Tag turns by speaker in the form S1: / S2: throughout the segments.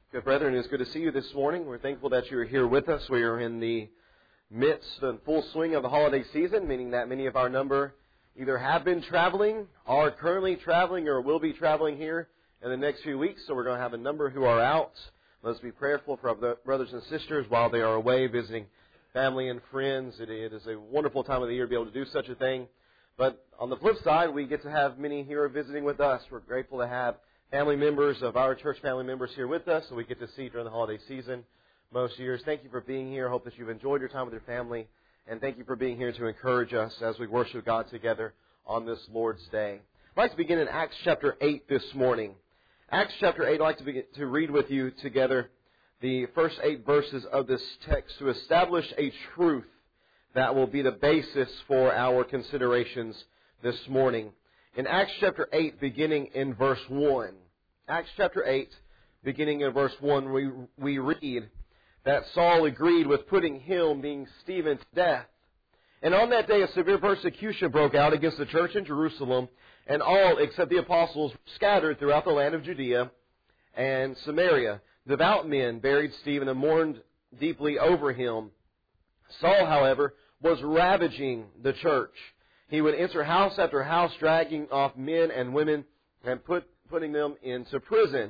S1: Good brethren, it's good to see you this morning. We're thankful that you're here with us. We are in the midst and full swing of the holiday season, meaning that many of our number either have been traveling, are currently traveling, or will be traveling here in the next few weeks. So we're going to have a number who are out. Let's be prayerful for our brothers and sisters while they are away visiting family and friends. It is a wonderful time of the year to be able to do such a thing. But on the flip side, we get to have many here visiting with us. We're grateful to have family members of our church family members here with us, so we get to see during the holiday season most years. Thank you for being here. Hope that you've enjoyed your time with your family, and thank you for being here to encourage us as we worship God together on this Lord's Day. I'd like to begin in Acts chapter 8 this morning. Acts chapter 8, I'd like to read with you together the first 8 verses of this text to establish a truth that will be the basis for our considerations this morning. In Acts chapter 8, beginning in verse 1. Acts chapter 8, beginning in verse 1, we read that Saul agreed with putting him, being Stephen, to death. And on that day a severe persecution broke out against the church in Jerusalem, and all except the apostles scattered throughout the land of Judea and Samaria. Devout men buried Stephen and mourned deeply over him. Saul, however, was ravaging the church. He would enter house after house, dragging off men and women and putting them into prison.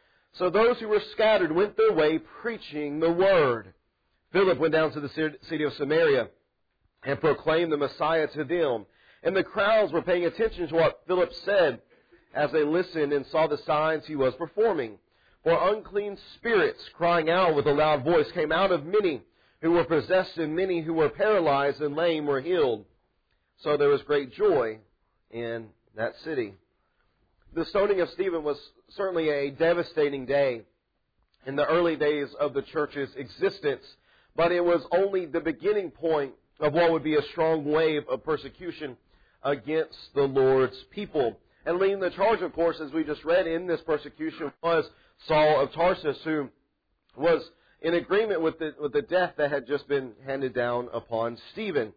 S1: So those who were scattered went their way preaching the word. Philip went down to the city of Samaria and proclaimed the Messiah to them. And the crowds were paying attention to what Philip said as they listened and saw the signs he was performing. For unclean spirits, crying out with a loud voice, came out of many who were possessed, and many who were paralyzed and lame were healed. So there was great joy in that city. The stoning of Stephen was certainly a devastating day in the early days of the church's existence, but it was only the beginning point of what would be a strong wave of persecution against the Lord's people. And leading the charge, of course, as we just read in this persecution, was Saul of Tarsus, who was in agreement with the death that had just been handed down upon Stephen.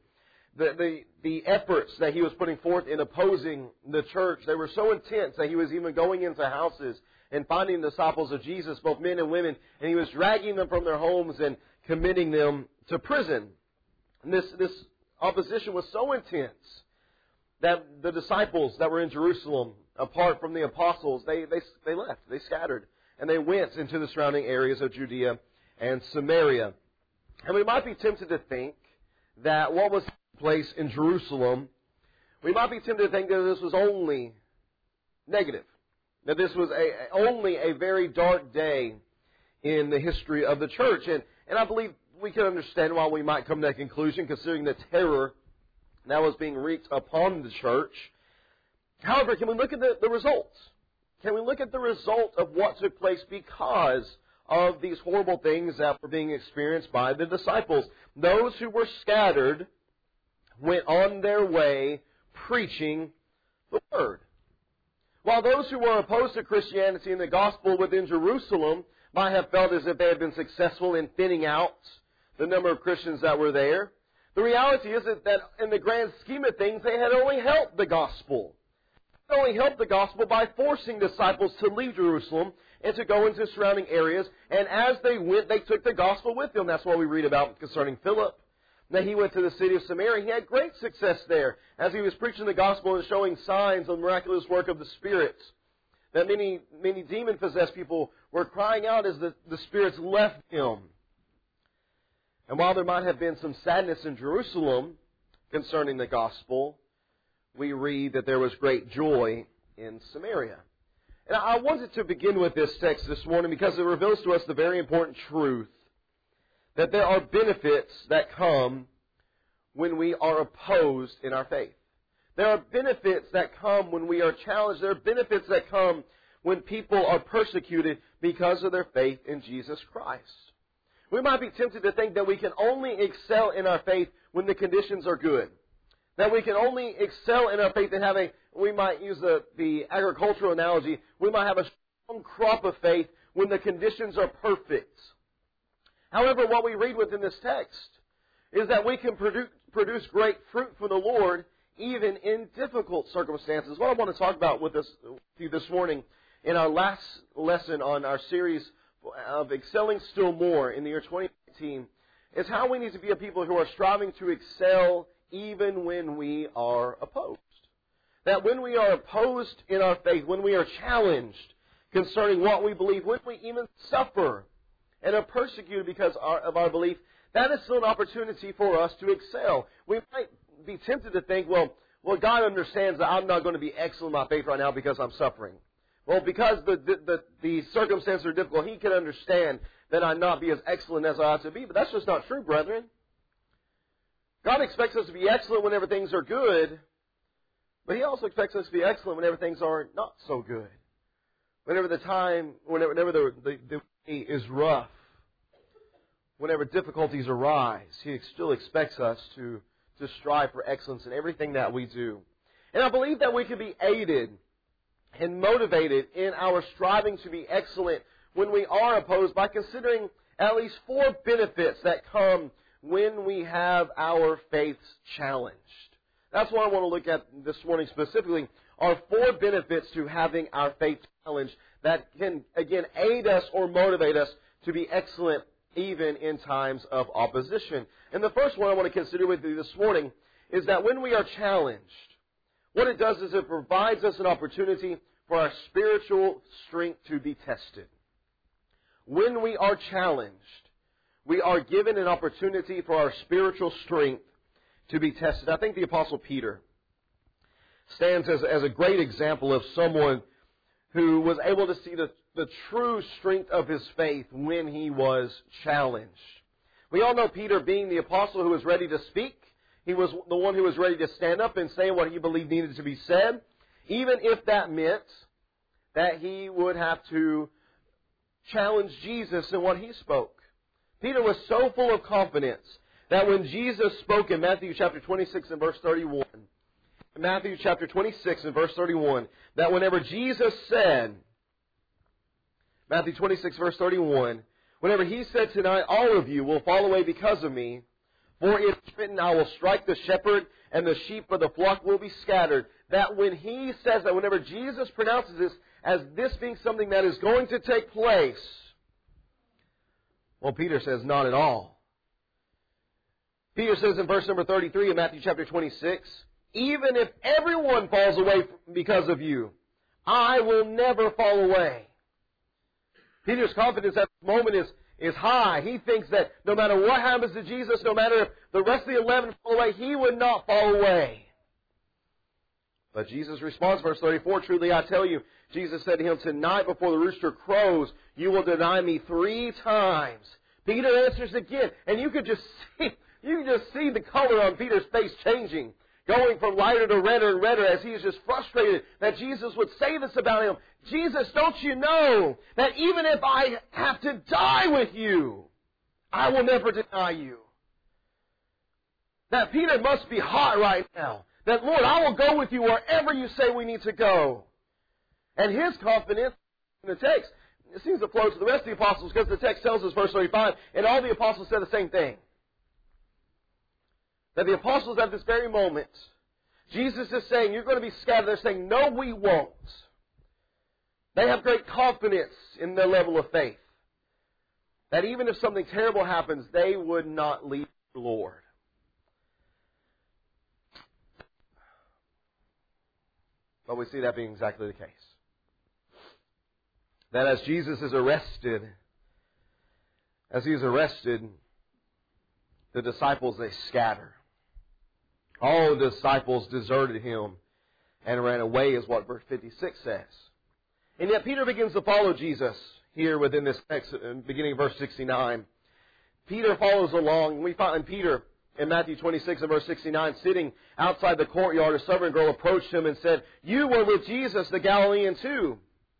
S1: The efforts that he was putting forth in opposing the church, they were so intense that he was even going into houses and finding disciples of Jesus, both men and women, and he was dragging them from their homes and committing them to prison. And this opposition was so intense that the disciples that were in Jerusalem, apart from the apostles, they left, they scattered, and they went into the surrounding areas of Judea and Samaria. And we might be tempted to think that what was place in Jerusalem, we might be tempted to think that this was only negative, that this was only a very dark day in the history of the church. And I believe we can understand why we might come to that conclusion, considering the terror that was being wreaked upon the church. However, can we look at the results? Can we look at the result of what took place because of these horrible things that were being experienced by the disciples? Those who were scattered went on their way preaching the word. While those who were opposed to Christianity and the gospel within Jerusalem might have felt as if they had been successful in thinning out the number of Christians that were there, the reality is that in the grand scheme of things, they had only helped the gospel. They only helped the gospel by forcing disciples to leave Jerusalem and to go into surrounding areas. And as they went, they took the gospel with them. That's what we read about concerning Philip. Now, he went to the city of Samaria. He had great success there as he was preaching the gospel and showing signs of the miraculous work of the spirits. That many demon-possessed people were crying out as the spirits left him. And while there might have been some sadness in Jerusalem concerning the gospel, we read that there was great joy in Samaria. And I wanted to begin with this text this morning because it reveals to us the very important truth that there are benefits that come when we are opposed in our faith. There are benefits that come when we are challenged. There are benefits that come when people are persecuted because of their faith in Jesus Christ. We might be tempted to think that we can only excel in our faith when the conditions are good. That we can only excel in our faith and we might use the agricultural analogy, we might have a strong crop of faith when the conditions are perfect. However, what we read within this text is that we can produce great fruit for the Lord even in difficult circumstances. What I want to talk about with you this morning in our last lesson on our series of excelling still more in the year 2019 is how we need to be a people who are striving to excel even when we are opposed. That when we are opposed in our faith, when we are challenged concerning what we believe, when we even suffer and are persecuted because of our belief, that is still an opportunity for us to excel. We might be tempted to think, well, God understands that I'm not going to be excellent in my faith right now because I'm suffering. Well, because the circumstances are difficult, He can understand that I not be as excellent as I ought to be. But that's just not true, brethren. God expects us to be excellent whenever things are good, but He also expects us to be excellent whenever things are not so good. Whenever the way is rough, whenever difficulties arise, He still expects us to strive for excellence in everything that we do. And I believe that we can be aided and motivated in our striving to be excellent when we are opposed by considering at least 4 benefits that come when we have our faiths challenged. That's what I want to look at this morning specifically, are 4 benefits to having our faith challenged that can, again, aid us or motivate us to be excellent even in times of opposition. And the first one I want to consider with you this morning is that when we are challenged, what it does is it provides us an opportunity for our spiritual strength to be tested. When we are challenged, we are given an opportunity for our spiritual strength to be tested. I think the Apostle Peter stands as a great example of someone who was able to see the true strength of his faith when he was challenged. We all know Peter being the apostle who was ready to speak. He was the one who was ready to stand up and say what he believed needed to be said, even if that meant that he would have to challenge Jesus in what he spoke. Peter was so full of confidence that when Jesus spoke in Matthew chapter 26 and verse 31, Matthew chapter 26 and verse 31, that whenever Jesus said, Matthew 26 verse 31, whenever He said, "Tonight all of you will fall away because of me, for it is written, I will strike the shepherd, and the sheep of the flock will be scattered." That when He says that, whenever Jesus pronounces this as this being something that is going to take place, well, Peter says, not at all. Peter says in verse number 33 of Matthew chapter 26, "Even if everyone falls away because of you, I will never fall away." Peter's confidence at this moment is high. He thinks that no matter what happens to Jesus, no matter if the rest of the 11 fall away, he would not fall away. But Jesus responds, verse 34, "Truly I tell you," Jesus said to him, "tonight before the rooster crows, you will deny me 3 times. Peter answers again, and you can just see the color on Peter's face changing, going from lighter to redder and redder as he is just frustrated that Jesus would say this about him. "Jesus, don't you know that even if I have to die with you, I will never deny you?" That Peter must be hot right now. That, "Lord, I will go with you wherever you say we need to go." And his confidence in the text, it seems to flow to the rest of the apostles because the text tells us, verse 35, and all the apostles said the same thing. That the apostles at this very moment, Jesus is saying, "You're going to be scattered." They're saying, "No, we won't." They have great confidence in their level of faith. That even if something terrible happens, they would not leave the Lord. But we see that being exactly the case. That as Jesus is arrested, the disciples, they scatter. All the disciples deserted Him and ran away, is what verse 56 says. And yet Peter begins to follow Jesus here within this text, beginning of verse 69. Peter follows along. We find Peter in Matthew 26 and verse 69 sitting outside the courtyard. A servant girl approached him and said, "You were with Jesus the Galilean too."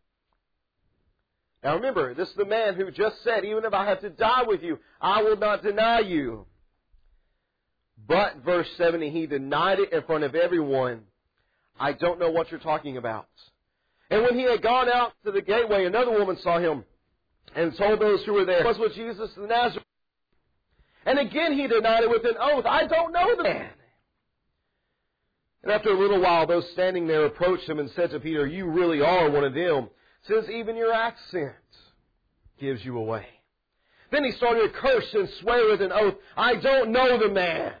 S1: Now remember, this is the man who just said, "Even if I have to die with you, I will not deny you." But, verse 70, he denied it in front of everyone. "I don't know what you're talking about." And when he had gone out to the gateway, another woman saw him and told those who were there, "It was with Jesus the Nazarene." And again he denied it with an oath, "I don't know the man." And after a little while, those standing there approached him and said to Peter, "You really are one of them, since even your accent gives you away. Then he started to curse and swear with an oath, I don't know the man.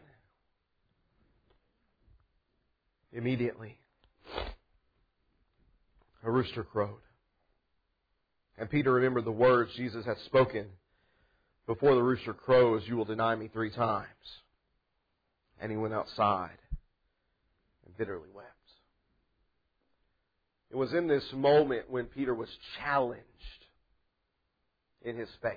S1: Immediately, a rooster crowed. And Peter remembered the words Jesus had spoken. Before the rooster crows, you will deny me 3 times. And he went outside and bitterly wept. It was in this moment when Peter was challenged in his faith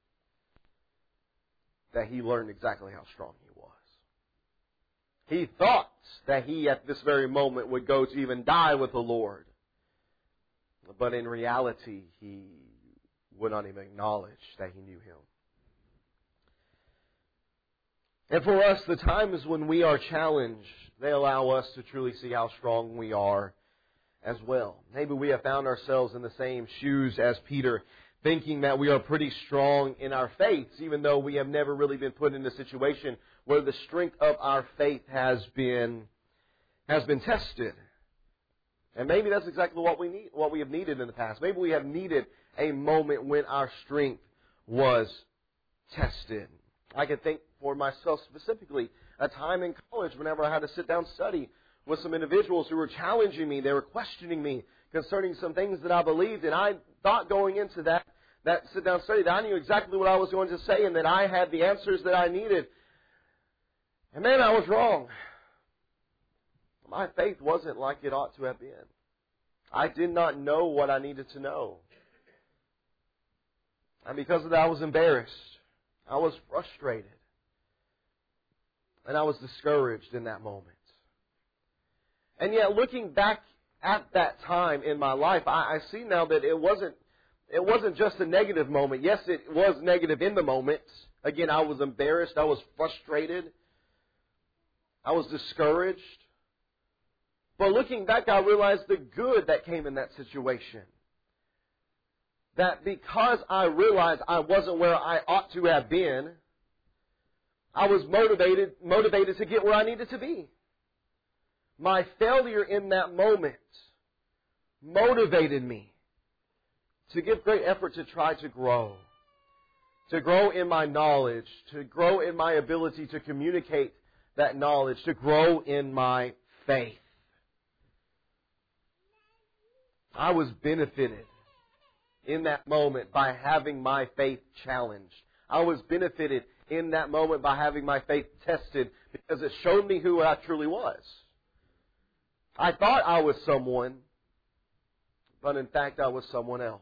S1: that he learned exactly how strong he was. He thought that he, at this very moment, would go to even die with the Lord. But in reality, he would not even acknowledge that he knew Him. And for us, the times when we are challenged, they allow us to truly see how strong we are as well. Maybe we have found ourselves in the same shoes as Peter, thinking that we are pretty strong in our faiths, even though we have never really been put in a situation where the strength of our faith has been tested. And maybe that's exactly what we have needed in the past. Maybe we have needed a moment when our strength was tested. I can think for myself specifically, a time in college whenever I had to sit down and study with some individuals who were challenging me. They were questioning me concerning some things that I believed. And I thought going into that sit down study that I knew exactly what I was going to say and that I had the answers that I needed. And man, I was wrong. My faith wasn't like it ought to have been. I did not know what I needed to know. And because of that, I was embarrassed. I was frustrated. And I was discouraged in that moment. And yet, looking back at that time in my life, I see now that it wasn't just a negative moment. Yes, it was negative in the moment. Again, I was embarrassed. I was frustrated. I was discouraged. But looking back, I realized the good that came in that situation. That because I realized I wasn't where I ought to have been, I was motivated to get where I needed to be. My failure in that moment motivated me to give great effort to try to grow. To grow in my knowledge, to grow in my ability to communicate that knowledge, to grow in my faith. I was benefited in that moment by having my faith challenged. I was benefited in that moment by having my faith tested because it showed me who I truly was. I thought I was someone, but in fact I was someone else.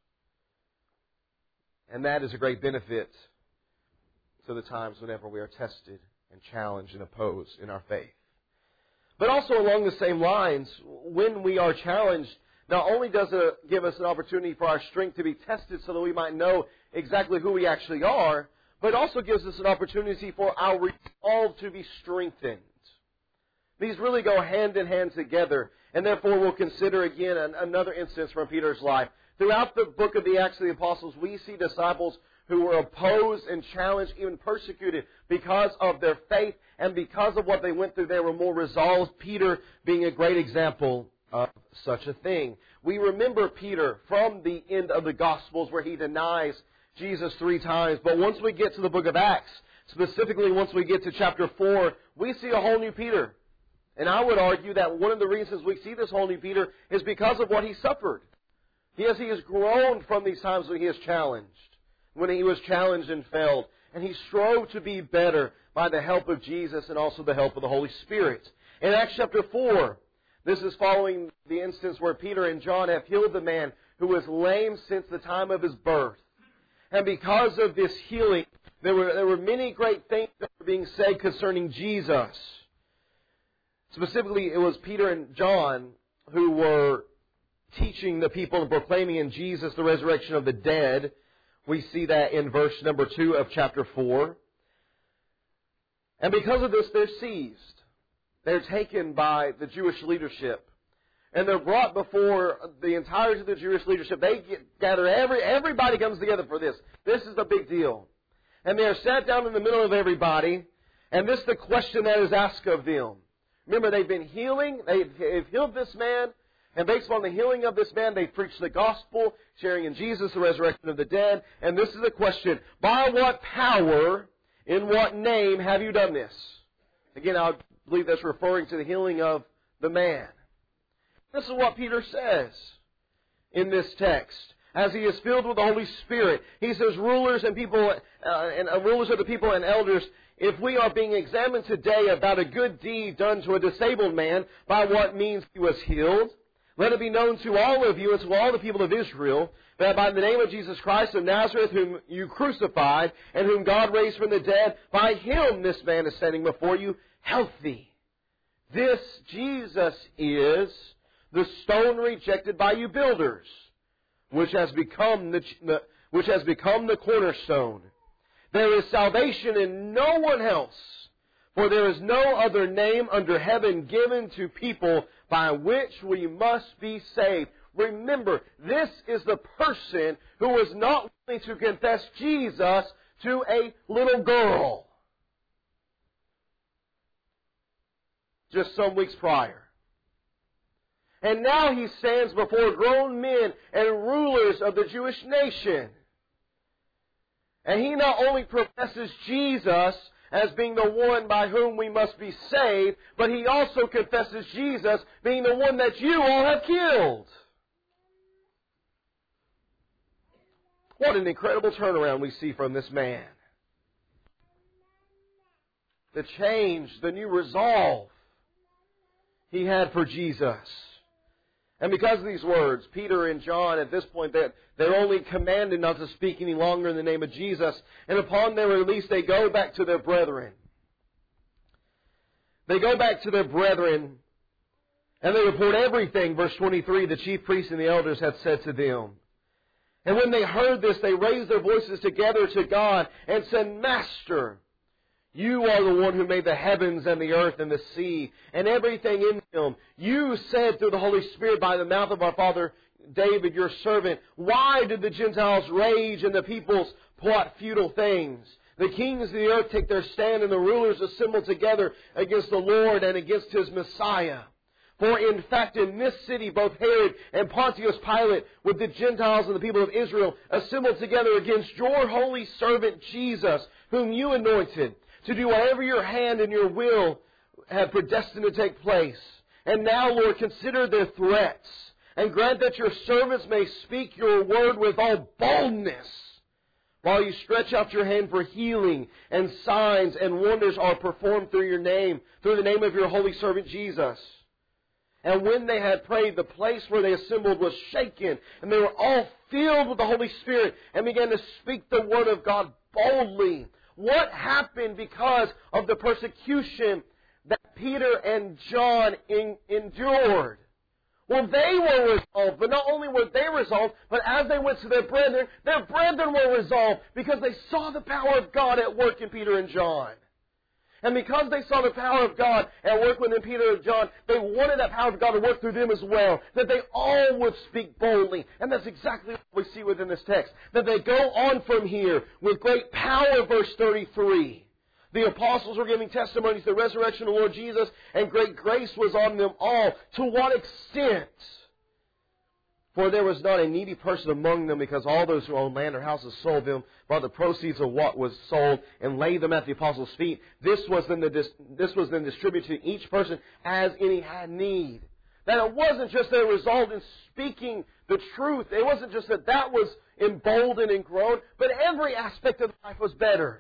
S1: And that is a great benefit to the times whenever we are tested and challenged and opposed in our faith. But also along the same lines, when we are challenged, not only does it give us an opportunity for our strength to be tested so that we might know exactly who we actually are, but it also gives us an opportunity for our resolve to be strengthened. These really go hand in hand together, and therefore we'll consider again another instance from Peter's life. Throughout the book of the Acts of the Apostles, we see disciples who were opposed and challenged, even persecuted because of their faith and because of what they went through. They were more resolved, Peter being a great example of such a thing. We remember Peter from the end of the Gospels where he denies Jesus 3 times. But once we get to the book of Acts, specifically once we get to chapter 4, we see a whole new Peter. And I would argue that one of the reasons we see this whole new Peter is because of what he suffered. Yes, he has grown from these times when he is challenged, when he was challenged and failed. And he strove to be better by the help of Jesus and also the help of the Holy Spirit. In Acts chapter 4, this is following the instance where Peter and John have healed the man who was lame since the time of his birth. And because of this healing, there were many great things that were being said concerning Jesus. Specifically, it was Peter and John who were teaching the people and proclaiming in Jesus the resurrection of the dead. We see that in verse number 2 of chapter 4. And because of this, they're seized. They're taken by the Jewish leadership. And they're brought before the entirety of the Jewish leadership. They gather, everybody comes together for this. This is the big deal. And they are sat down in the middle of everybody. And this is the question that is asked of them. Remember, they've been healing. They've healed this man. And based on the healing of this man, they preached the gospel, sharing in Jesus, the resurrection of the dead. And this is the question: by what power, in what name have you done this? Again, I believe that's referring to the healing of the man. This is what Peter says in this text. As he is filled with the Holy Spirit, he says, rulers and people, rulers of the people and elders, if we are being examined today about a good deed done to a disabled man, by what means he was healed, let it be known to all of you and to all the people of Israel that by the name of Jesus Christ of Nazareth, whom you crucified and whom God raised from the dead, by Him this man is standing before you healthy. This Jesus is the stone rejected by you builders, which has become the cornerstone. There is salvation in no one else, for there is no other name under heaven given to people by which we must be saved. Remember, this is the person who was not willing to confess Jesus to a little girl just some weeks prior. And now he stands before grown men and rulers of the Jewish nation. And he not only professes Jesus as being the one by whom we must be saved, but he also confesses Jesus being the one that you all have killed. What an incredible turnaround we see from this man. The change, the new resolve he had for Jesus. And because of these words, Peter and John, at this point, they're only commanded not to speak any longer in the name of Jesus. And upon their release, they go back to their brethren. They go back to their brethren, and they report everything, verse 23, the chief priests and the elders had said to them. And when they heard this, they raised their voices together to God and said, Master, you are the one who made the heavens and the earth and the sea and everything in them. You said through the Holy Spirit by the mouth of our father David, your servant, why did the Gentiles rage and the peoples plot futile things? The kings of the earth take their stand and the rulers assemble together against the Lord and against His Messiah. For in fact in this city both Herod and Pontius Pilate with the Gentiles and the people of Israel assembled together against your holy servant Jesus, whom you anointed, to do whatever your hand and your will have predestined to take place. And now, Lord, consider their threats, and grant that your servants may speak your word with all boldness, while you stretch out your hand for healing, and signs and wonders are performed through your name, through the name of your holy servant Jesus. And when they had prayed, the place where they assembled was shaken, and they were all filled with the Holy Spirit, and began to speak the word of God boldly. What happened because of the persecution that Peter and John endured? Well, they were resolved, but not only were they resolved, but as they went to their brethren were resolved because they saw the power of God at work in Peter and John. And because they saw the power of God at work within Peter and John, they wanted that power of God to work through them as well, that they all would speak boldly. And that's exactly what we see within this text, that they go on from here with great power, verse 33. The apostles were giving testimony to the resurrection of the Lord Jesus, and great grace was on them all. To what extent? For there was not a needy person among them, because all those who owned land or houses sold them, brought the proceeds of what was sold, and laid them at the apostles' feet. This was then distributed to each person as any had need. That it wasn't just their resolve in speaking the truth. It wasn't just that was emboldened and grown, but every aspect of life was bettered.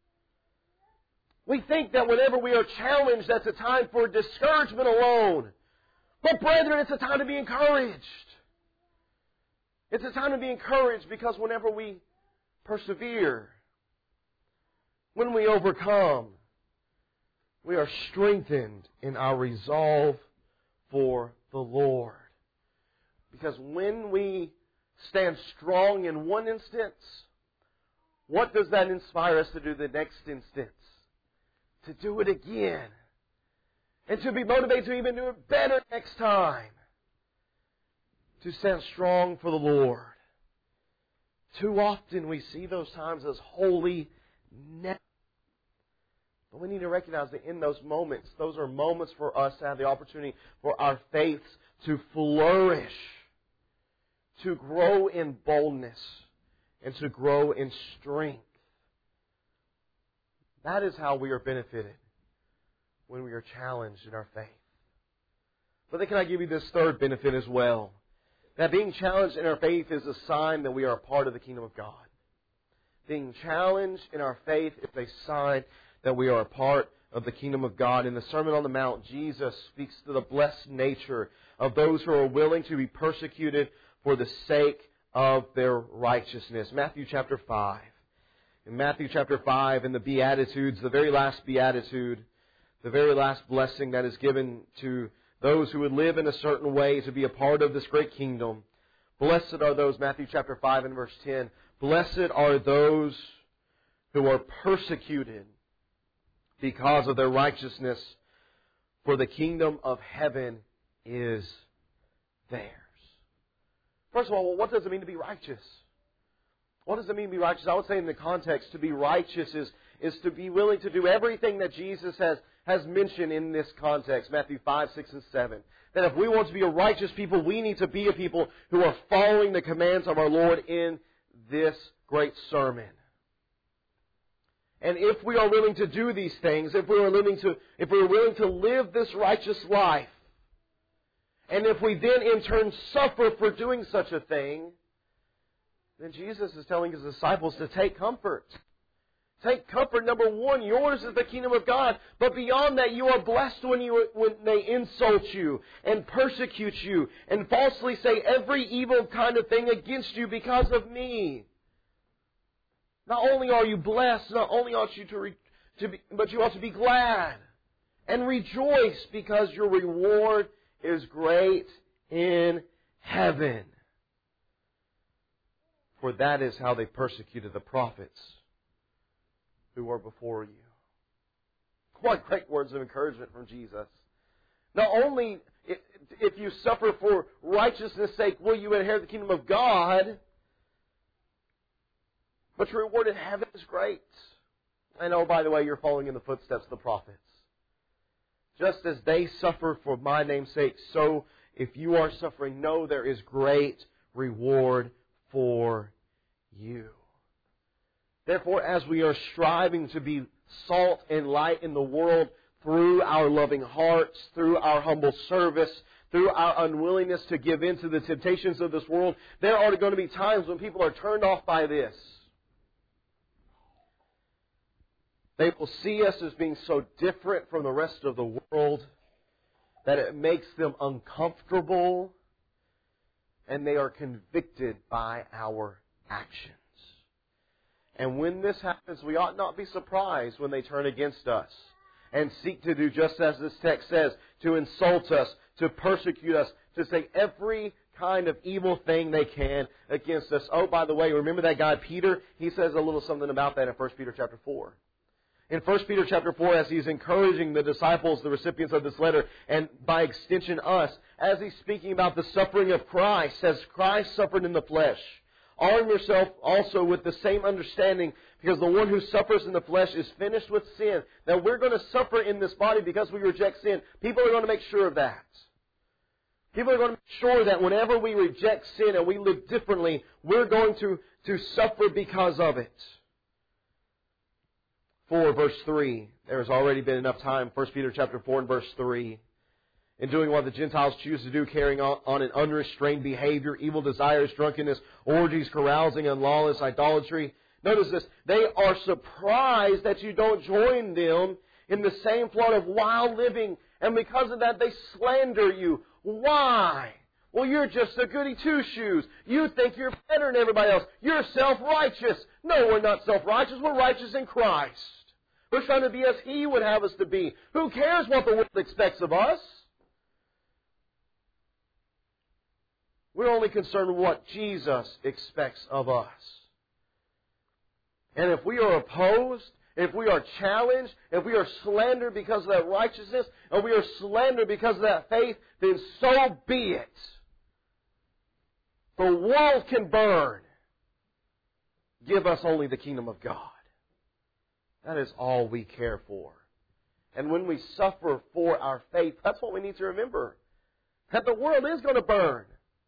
S1: We think that whenever we are challenged, that's a time for discouragement alone. But brethren, it's a time to be encouraged. It's a time to be encouraged because whenever we persevere, when we overcome, we are strengthened in our resolve for the Lord. Because when we stand strong in one instance, what does that inspire us to do the next instance? To do it again. And to be motivated to even do it better next time. To stand strong for the Lord. Too often we see those times as wholly negative. But we need to recognize that in those moments, those are moments for us to have the opportunity for our faiths to flourish, to grow in boldness, and to grow in strength. That is how we are benefited when we are challenged in our faith. But then can I give you this third benefit as well? That being challenged in our faith is a sign that we are a part of the kingdom of God. Being challenged in our faith is a sign that we are a part of the kingdom of God. In the Sermon on the Mount, Jesus speaks to the blessed nature of those who are willing to be persecuted for the sake of their righteousness. Matthew chapter 5. In Matthew chapter 5, in the Beatitudes, the very last Beatitude, the very last blessing that is given to those who would live in a certain way to be a part of this great kingdom. Blessed are those, Matthew chapter 5 and verse 10, blessed are those who are persecuted because of their righteousness, for the kingdom of heaven is theirs. First of all, what does it mean to be righteous? What does it mean to be righteous? I would say in the context, to be righteous is to be willing to do everything that Jesus has mentioned in this context, Matthew 5, 6, and 7. That if we want to be a righteous people, we need to be a people who are following the commands of our Lord in this great sermon. And if we are willing to do these things, if we are willing to live this righteous life, and if we then in turn suffer for doing such a thing, then Jesus is telling His disciples to take comfort. Take comfort. Number one, yours is the kingdom of God. But beyond that, you are blessed when they insult you and persecute you and falsely say every evil kind of thing against you because of me. Not only are you blessed, not only ought you but you ought to be glad and rejoice because your reward is great in heaven. For that is how they persecuted the prophets who were before you. What great words of encouragement from Jesus. Not only if you suffer for righteousness' sake will you inherit the kingdom of God, but your reward in heaven is great. And oh, by the way, you're following in the footsteps of the prophets. Just as they suffer for my name's sake, so if you are suffering, know there is great reward for you. Therefore, as we are striving to be salt and light in the world through our loving hearts, through our humble service, through our unwillingness to give in to the temptations of this world, there are going to be times when people are turned off by this. They will see us as being so different from the rest of the world that it makes them uncomfortable, and they are convicted by our actions. And when this happens, we ought not be surprised when they turn against us and seek to do just as this text says, to insult us, to persecute us, to say every kind of evil thing they can against us. Oh, by the way, remember that guy Peter? He says a little something about that in 1 Peter chapter 4. In 1 Peter chapter 4, as he's encouraging the disciples, the recipients of this letter, and by extension us, as he's speaking about the suffering of Christ, as Christ suffered in the flesh, arm yourself also with the same understanding, because the one who suffers in the flesh is finished with sin. Now, we're going to suffer in this body because we reject sin. People are going to make sure of that. People are going to make sure that whenever we reject sin and we live differently, we're going to suffer because of it. 4 verse 3. There has already been enough time. 1 Peter chapter 4 and verse 3. In doing what the Gentiles choose to do, carrying on an unrestrained behavior, evil desires, drunkenness, orgies, carousing, and lawless idolatry. Notice this. They are surprised that you don't join them in the same flood of wild living. And because of that, they slander you. Why? Well, you're just a goody two-shoes. You think you're better than everybody else. You're self-righteous. No, we're not self-righteous. We're righteous in Christ. We're trying to be as He would have us to be. Who cares what the world expects of us? We're only concerned with what Jesus expects of us. And if we are opposed, if we are challenged, if we are slandered because of that righteousness, and we are slandered because of that faith, then so be it. The world can burn. Give us only the kingdom of God. That is all we care for. And when we suffer for our faith, that's what we need to remember. That the world is going to burn.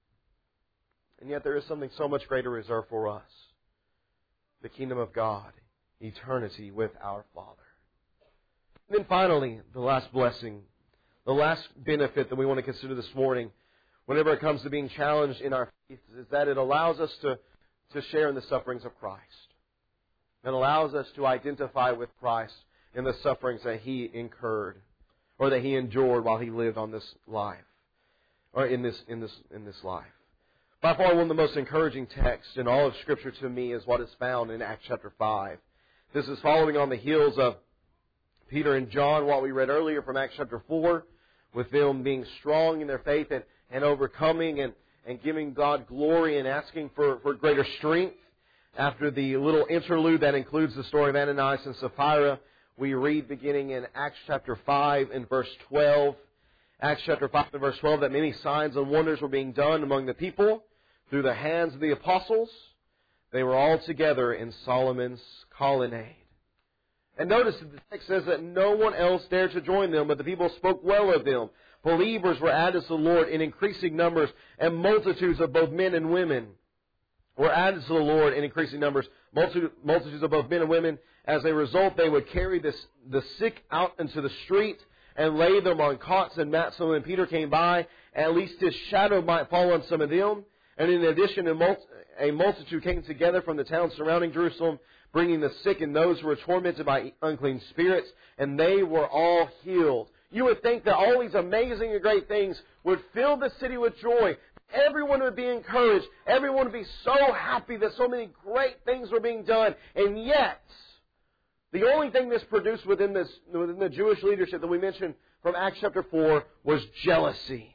S1: And yet there is something so much greater reserved for us. The kingdom of God, eternity with our Father. And then finally, the last blessing, the last benefit that we want to consider this morning, whenever it comes to being challenged in our faith, is that it allows us to share in the sufferings of Christ. It allows us to identify with Christ in the sufferings that He incurred, or that He endured while He lived on this life, or in this life. By far, one of the most encouraging texts in all of Scripture to me is what is found in Acts chapter 5. This is following on the heels of Peter and John, what we read earlier from Acts chapter 4, with them being strong in their faith and overcoming and giving God glory and asking for greater strength. After the little interlude that includes the story of Ananias and Sapphira, we read beginning in Acts chapter 5 and verse 12. Acts chapter 5 and verse 12, that many signs and wonders were being done among the people through the hands of the apostles. They were all together in Solomon's colonnade. And notice that the text says that no one else dared to join them, but the people spoke well of them. Believers were added to the Lord in increasing numbers, and multitudes of both men and women were added to the Lord in increasing numbers, multitudes of both men and women. As a result, they would carry the sick out into the street and lay them on cots and mats. So when Peter came by, at least his shadow might fall on some of them. And in addition, a multitude came together from the towns surrounding Jerusalem, bringing the sick and those who were tormented by unclean spirits, and they were all healed. You would think that all these amazing and great things would fill the city with joy. Everyone would be encouraged. Everyone would be so happy that so many great things were being done. And yet, the only thing this produced within the Jewish leadership that we mentioned from Acts chapter 4 was jealousy.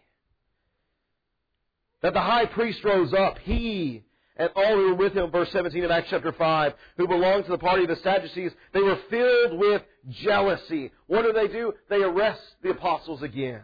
S1: That the high priest rose up, he and all who were with him, verse 17 of Acts chapter 5, who belonged to the party of the Sadducees, they were filled with jealousy. What do? They arrest the apostles again.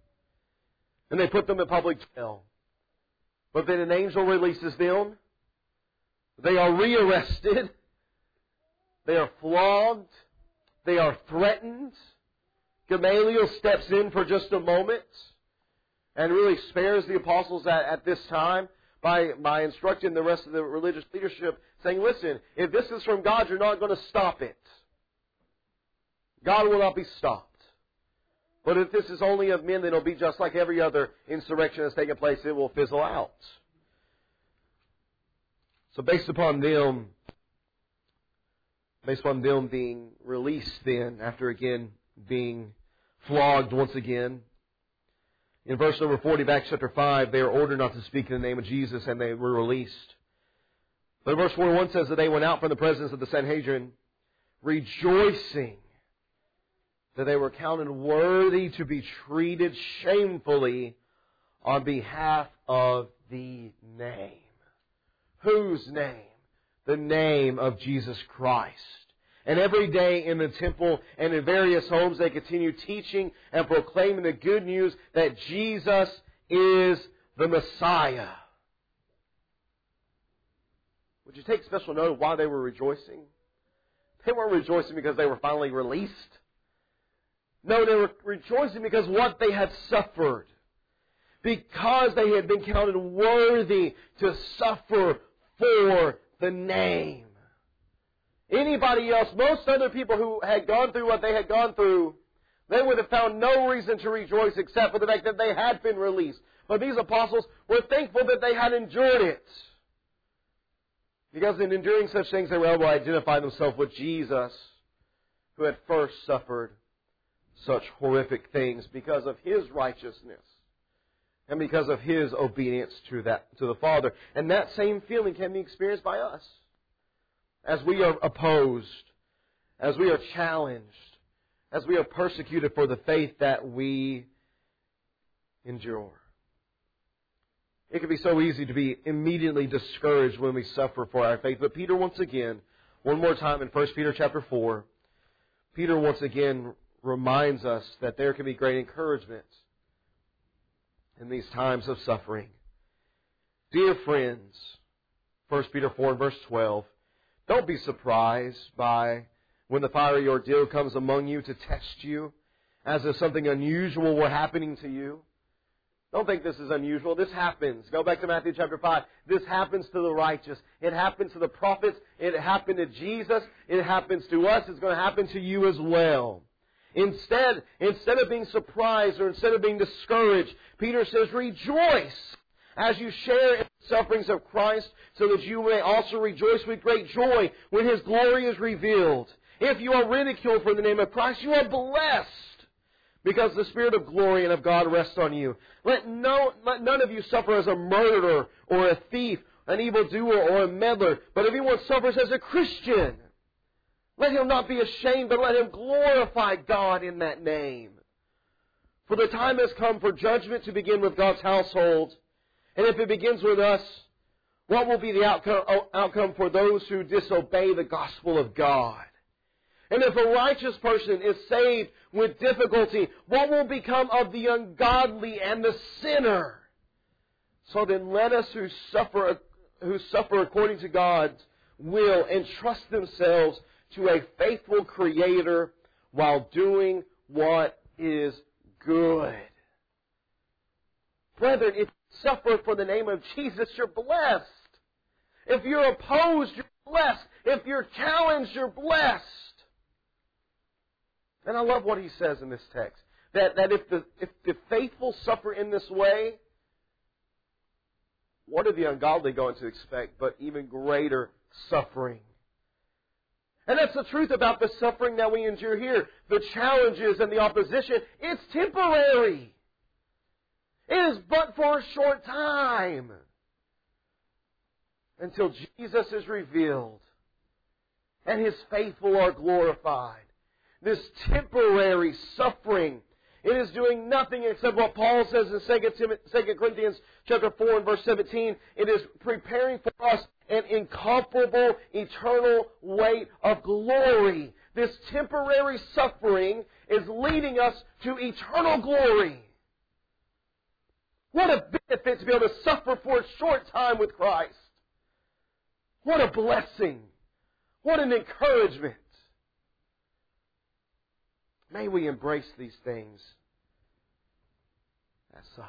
S1: And they put them in public jail. But then an angel releases them. They are rearrested. They are flogged. They are threatened. Gamaliel steps in for just a moment and really spares the apostles at this time by instructing the rest of the religious leadership, saying, listen, if this is from God, you're not going to stop it. God will not be stopped. But if this is only of men, then it'll be just like every other insurrection that's taken place. It will fizzle out. So based upon them being released then, after again being flogged once again, in verse number 40 of Acts chapter 5, they are ordered not to speak in the name of Jesus, and they were released. But verse 41 says that they went out from the presence of the Sanhedrin, rejoicing that they were counted worthy to be treated shamefully on behalf of the name. Whose name? The name of Jesus Christ. And every day in the temple and in various homes, they continue teaching and proclaiming the good news that Jesus is the Messiah. Would you take special note of why they were rejoicing? They weren't rejoicing because they were finally released. No, they were rejoicing because what they had suffered. Because they had been counted worthy to suffer for the name. Anybody else, most other people who had gone through what they had gone through, they would have found no reason to rejoice except for the fact that they had been released. But these apostles were thankful that they had endured it. Because in enduring such things, they were able to identify themselves with Jesus, who had first suffered such horrific things because of His righteousness and because of His obedience to the Father. And that same feeling can be experienced by us. As we are opposed, as we are challenged, as we are persecuted for the faith that we endure. It can be so easy to be immediately discouraged when we suffer for our faith. But Peter once again, one more time in 1 Peter chapter 4, Peter once again reminds us that there can be great encouragement in these times of suffering. Dear friends, 1 Peter 4 verse 12, don't be surprised by when the fiery ordeal comes among you to test you, as if something unusual were happening to you. Don't think this is unusual. This happens. Go back to Matthew chapter 5. This happens to the righteous. It happens to the prophets. It happened to Jesus. It happens to us. It's going to happen to you as well. Instead of being surprised or instead of being discouraged, Peter says, rejoice as you share in the sufferings of Christ, so that you may also rejoice with great joy when His glory is revealed. If you are ridiculed for the name of Christ, you are blessed, because the Spirit of glory and of God rests on you. Let none of you suffer as a murderer or a thief, an evildoer or a meddler, but if anyone suffers as a Christian, let him not be ashamed, but let him glorify God in that name. For the time has come for judgment to begin with God's household. And if it begins with us, what will be the outcome for those who disobey the gospel of God? And if a righteous person is saved with difficulty, what will become of the ungodly and the sinner? So then let us who suffer according to God's will entrust themselves to a faithful Creator while doing what is good. Brethren, if you suffer for the name of Jesus, you're blessed. If you're opposed, you're blessed. If you're challenged, you're blessed. And I love what he says in this text. That if the faithful suffer in this way, what are the ungodly going to expect but even greater suffering? And that's the truth about the suffering that we endure here. The challenges and the opposition, it's temporary. It is but for a short time, until Jesus is revealed and His faithful are glorified. This temporary suffering, it is doing nothing except what Paul says in 2 Corinthians chapter 4 and verse 17. It is preparing for us an incomparable, eternal weight of glory. This temporary suffering is leading us to eternal glory. What a benefit to be able to suffer for a short time with Christ. What a blessing. What an encouragement. May we embrace these things as such,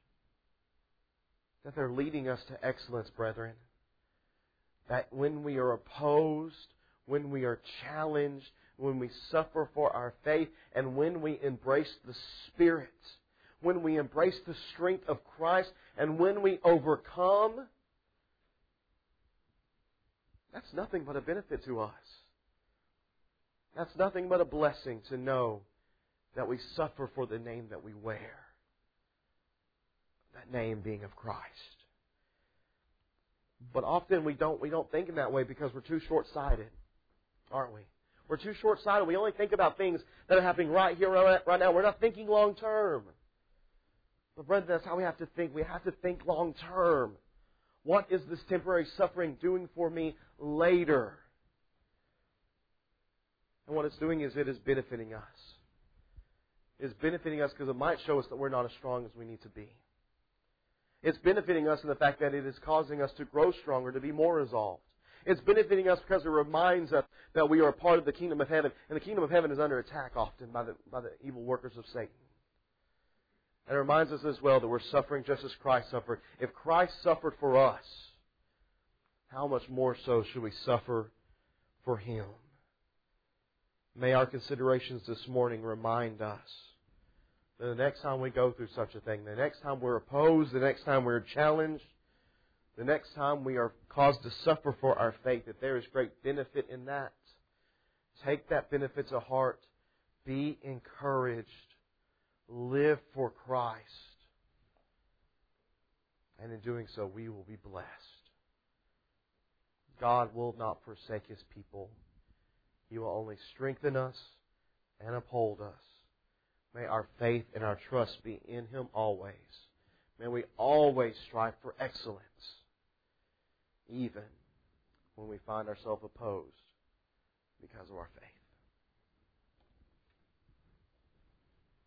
S1: that they're leading us to excellence, brethren. That when we are opposed, when we are challenged, when we suffer for our faith, and when we embrace the Spirit, when we embrace the strength of Christ, and when we overcome, that's nothing but a benefit to us. That's nothing but a blessing to know that we suffer for the name that we wear. That name being of Christ. But often we don't think in that way because we're too short-sighted, aren't we? We're too short-sighted. We only think about things that are happening right here, right now. We're not thinking long-term. But brethren, that's how we have to think. We have to think long-term. What is this temporary suffering doing for me later? And what it's doing is it is benefiting us. It is benefiting us because it might show us that we're not as strong as we need to be. It's benefiting us in the fact that it is causing us to grow stronger, to be more resolved. It's benefiting us because it reminds us that we are a part of the kingdom of heaven. And the kingdom of heaven is under attack often by the evil workers of Satan. And it reminds us as well that we're suffering just as Christ suffered. If Christ suffered for us, how much more so should we suffer for Him? May our considerations this morning remind us that the next time we go through such a thing, the next time we're opposed, the next time we're challenged, the next time we are caused to suffer for our faith, that there is great benefit in that. Take that benefit to heart. Be encouraged. Live for Christ. And in doing so, we will be blessed. God will not forsake His people. He will only strengthen us and uphold us. May our faith and our trust be in Him always. May we always strive for excellence, even when we find ourselves opposed because of our faith.